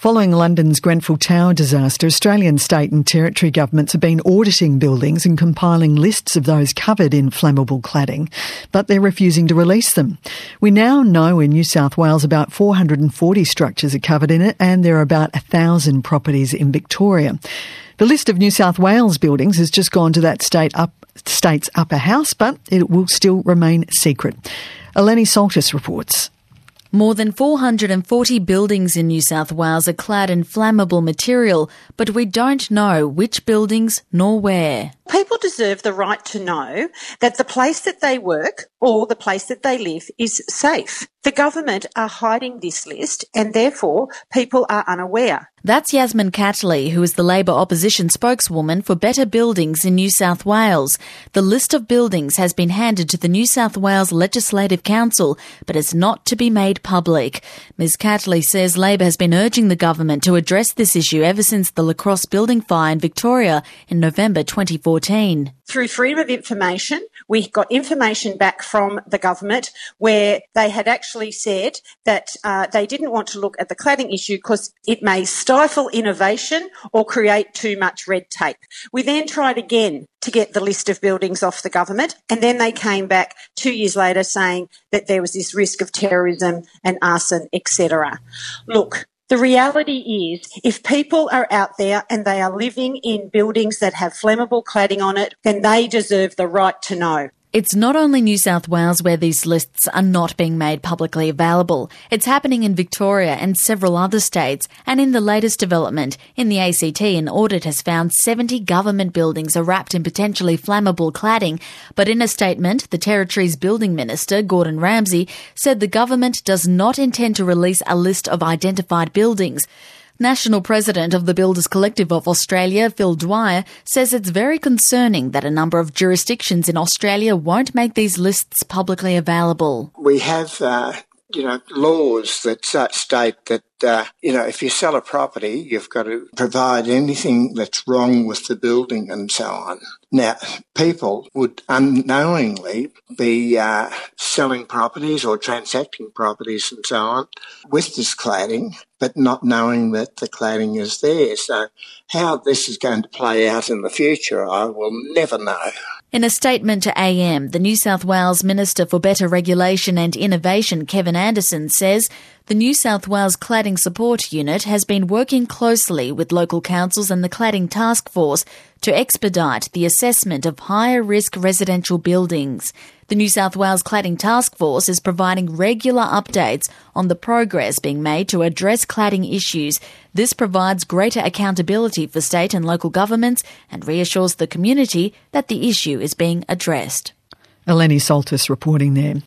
Following London's Grenfell Tower disaster, Australian state and territory governments have been auditing buildings and compiling lists of those covered in flammable cladding, but they're refusing to release them. We now know in New South Wales about 440 structures are covered in it, and there are about 1,000 properties in Victoria. The list of New South Wales buildings has just gone to that state's upper house, but it will still remain secret. Eleni Soltis reports. More than 440 buildings in New South Wales are clad in flammable material, but we don't know which buildings nor where. People deserve the right to know that the place that they work or the place that they live is safe. The government are hiding this list and therefore people are unaware. That's Yasmin Catley, who is the Labor opposition spokeswoman for Better Buildings in New South Wales. The list of buildings has been handed to the New South Wales Legislative Council, but it's not to be made public. Ms Catley says Labor has been urging the government to address this issue ever since the La Crosse building fire in Victoria in November 2014. Through freedom of information, we got information back from the government where they had actually said that they didn't want to look at the cladding issue because it may stifle innovation or create too much red tape. We then tried again to get the list of buildings off the government, and then they came back 2 years later saying that there was this risk of terrorism and arson, etc. Look, the reality is, if people are out there and they are living in buildings that have flammable cladding on it, then they deserve the right to know. It's not only New South Wales where these lists are not being made publicly available. It's happening in Victoria and several other states. And in the latest development, in the ACT, an audit has found 70 government buildings are wrapped in potentially flammable cladding. But in a statement, the Territory's Building Minister, Gordon Ramsay, said the government does not intend to release a list of identified buildings. National President of the Builders Collective of Australia, Phil Dwyer, says it's very concerning that a number of jurisdictions in Australia won't make these lists publicly available. We have, laws that state that, if you sell a property, you've got to provide anything that's wrong with the building and so on. Now, people would unknowingly be selling properties or transacting properties and so on with this cladding, but not knowing that the cladding is there. So how this is going to play out in the future, I will never know. In a statement to AM, the New South Wales Minister for Better Regulation and Innovation, Kevin Anderson, says the New South Wales Cladding Support Unit has been working closely with local councils and the Cladding Task Force to expedite the assessment of higher-risk residential buildings. The New South Wales Cladding Task Force is providing regular updates on the progress being made to address cladding issues. This provides greater accountability for state and local governments and reassures the community that the issue is being addressed. Eleni Soltis reporting there.